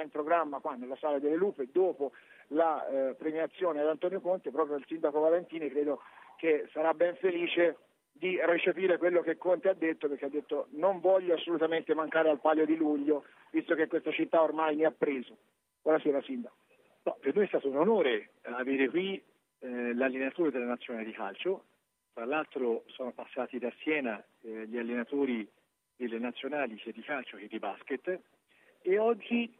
in programma qua nella Sala delle Lupe dopo la premiazione ad Antonio Conte, proprio il sindaco Valentini credo che sarà ben felice di recepire quello che Conte ha detto, perché ha detto non voglio assolutamente mancare al Palio di Luglio, visto che questa città ormai mi ha preso. Buonasera Sindaco. No, per noi è stato un onore avere qui l'allenatore della nazionale di calcio. Tra l'altro sono passati da Siena gli allenatori delle nazionali sia di calcio che di basket, e oggi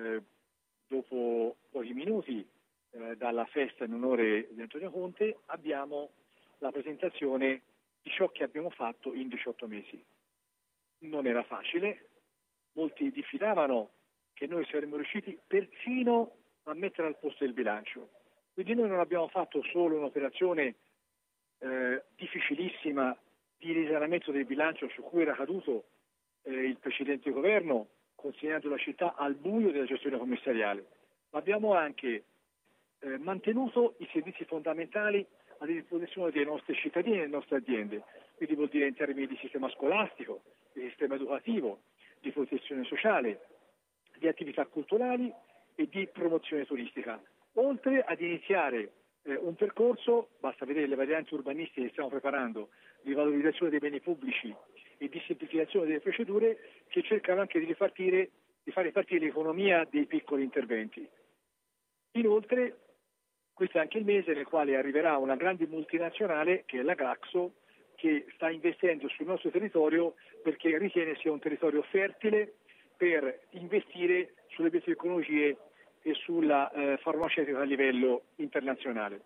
dopo pochi minuti dalla festa in onore di Antonio Conte abbiamo la presentazione di ciò che abbiamo fatto in 18 mesi. Non era facile, molti diffidavano che noi saremmo riusciti persino a mettere al posto il bilancio. Quindi noi non abbiamo fatto solo un'operazione difficilissima di risanamento del bilancio su cui era caduto il precedente governo, consegnando la città al buio della gestione commissariale, ma abbiamo anche mantenuto i servizi fondamentali a disposizione dei nostri cittadini e delle nostre aziende, quindi vuol dire in termini di sistema scolastico, di sistema educativo, di protezione sociale, di attività culturali e di promozione turistica, oltre ad iniziare un percorso, basta vedere le varianti urbanistiche che stiamo preparando, di valorizzazione dei beni pubblici e di semplificazione delle procedure, che cercano anche di far ripartire l'economia dei piccoli interventi. Inoltre, questo è anche il mese nel quale arriverà una grande multinazionale, che è la Glaxo, che sta investendo sul nostro territorio perché ritiene sia un territorio fertile per investire sulle biotecnologie e sulla farmaceutica a livello internazionale.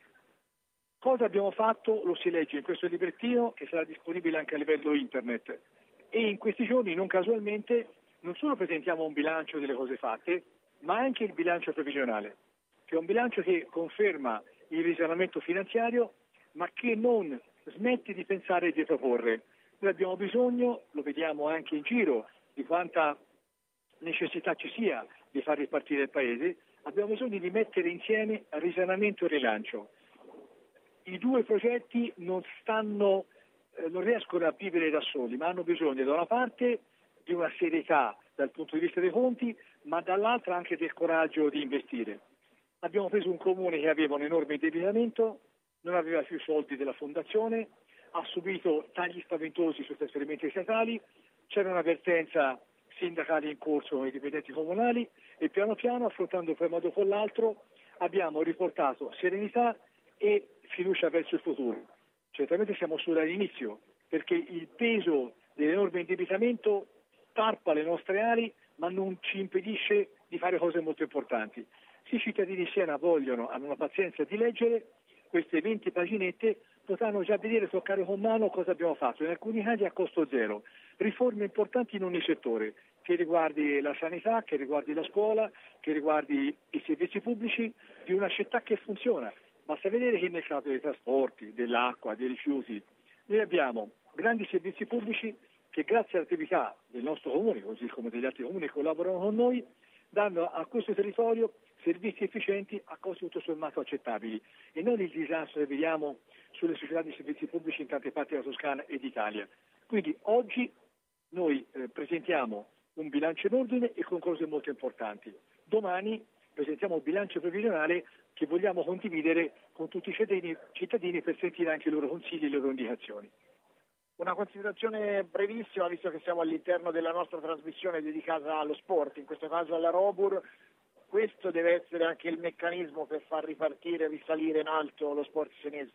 Cosa abbiamo fatto? Lo si legge in questo librettino, che sarà disponibile anche a livello internet, e in questi giorni non casualmente non solo presentiamo un bilancio delle cose fatte, ma anche il bilancio previsionale, che è un bilancio che conferma il risanamento finanziario, ma che non smette di pensare e di proporre. Noi abbiamo bisogno, lo vediamo anche in giro, di quanta necessità ci sia di far ripartire il Paese, abbiamo bisogno di mettere insieme risanamento e rilancio. I due progetti non riescono a vivere da soli, ma hanno bisogno da una parte di una serietà dal punto di vista dei conti, ma dall'altra anche del coraggio di investire. Abbiamo preso un comune che aveva un enorme indebitamento, non aveva più soldi della fondazione, ha subito tagli spaventosi sui trasferimenti statali, c'era un'avvertenza sindacale in corso con i dipendenti comunali e piano piano, affrontando un problema dopo l'altro, abbiamo riportato serenità e fiducia verso il futuro. Certamente siamo solo all'inizio, perché il peso dell'enorme indebitamento tarpa le nostre ali, ma non ci impedisce di fare cose molto importanti. Se i cittadini di Siena hanno una pazienza di leggere queste 20 paginette, potranno già vedere, toccare con mano cosa abbiamo fatto, in alcuni casi a costo zero. Riforme importanti in ogni settore, che riguardi la sanità, che riguardi la scuola, che riguardi i servizi pubblici di una città che funziona. Basta vedere che nel caso dei trasporti, dell'acqua, dei rifiuti, noi abbiamo grandi servizi pubblici che grazie all'attività del nostro comune, così come degli altri comuni che collaborano con noi, danno a questo territorio servizi efficienti a costi tutto sommato accettabili, e non il disastro che vediamo sulle società di servizi pubblici in tante parti della Toscana e d'Italia. Quindi oggi noi presentiamo un bilancio in ordine e con cose molto importanti. Domani presentiamo un bilancio previsionale che vogliamo condividere con tutti i cittadini per sentire anche i loro consigli e le loro indicazioni. Una considerazione brevissima, visto che siamo all'interno della nostra trasmissione dedicata allo sport, in questo caso alla Robur. Questo deve essere anche il meccanismo per far ripartire e risalire in alto lo sport senese.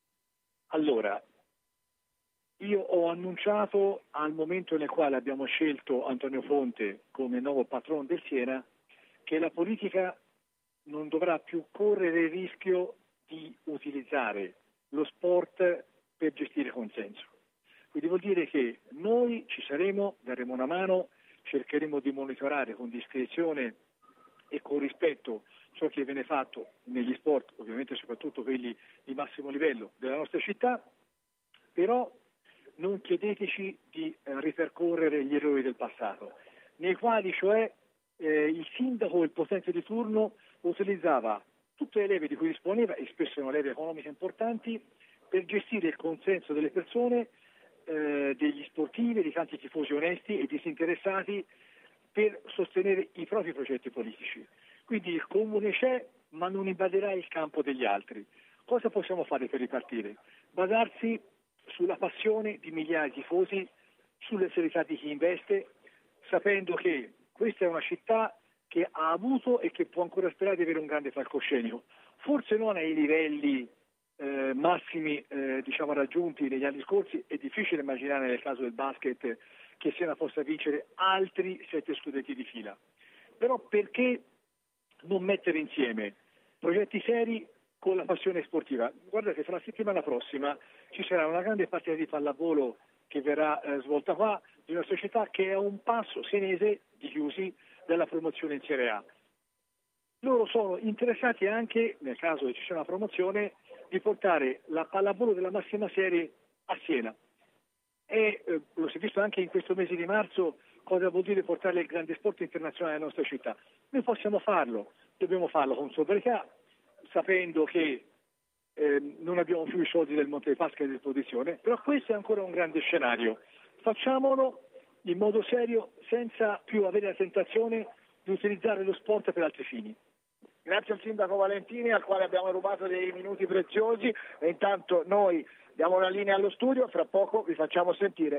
Allora, io ho annunciato al momento nel quale abbiamo scelto Antonio Conte come nuovo patrono del Siena che la politica non dovrà più correre il rischio di utilizzare lo sport per gestire consenso. Quindi vuol dire che noi ci saremo, daremo una mano, cercheremo di monitorare con discrezione e con rispetto ciò che viene fatto negli sport, ovviamente soprattutto quelli di massimo livello della nostra città, però non chiedeteci di ripercorrere gli errori del passato, nei quali cioè il sindaco, il potente di turno, utilizzava tutte le leve di cui disponeva, e spesso erano leve economiche importanti, per gestire il consenso delle persone, degli sportivi, di tanti tifosi onesti e disinteressati, per sostenere i propri progetti politici. Quindi il comune c'è, ma non invaderà il campo degli altri. Cosa possiamo fare per ripartire? Basarsi sulla passione di migliaia di tifosi, sulle serietà di chi investe, sapendo che questa è una città che ha avuto e che può ancora sperare di avere un grande palcoscenico. Forse non ai livelli massimi raggiunti negli anni scorsi, è difficile immaginare nel caso del basket che Siena possa vincere altri 7 scudetti di fila. Però perché non mettere insieme progetti seri con la passione sportiva? Guardate, fra la settimana prossima ci sarà una grande partita di pallavolo che verrà svolta qua, di una società che è a un passo senese di chiusi dalla promozione in Serie A. Loro sono interessati anche, nel caso che ci sia una promozione, di portare la pallavolo della massima serie a Siena. E lo si è visto anche in questo mese di marzo cosa vuol dire portare il grande sport internazionale nella nostra città. Noi possiamo farlo, dobbiamo farlo con sobrietà, sapendo che non abbiamo più i soldi del Monte dei Paschi a disposizione, però questo è ancora un grande scenario. Facciamolo in modo serio, senza più avere la tentazione di utilizzare lo sport per altri fini. Grazie al sindaco Valentini, al quale abbiamo rubato dei minuti preziosi, e intanto noi diamo la linea allo studio, fra poco vi facciamo sentire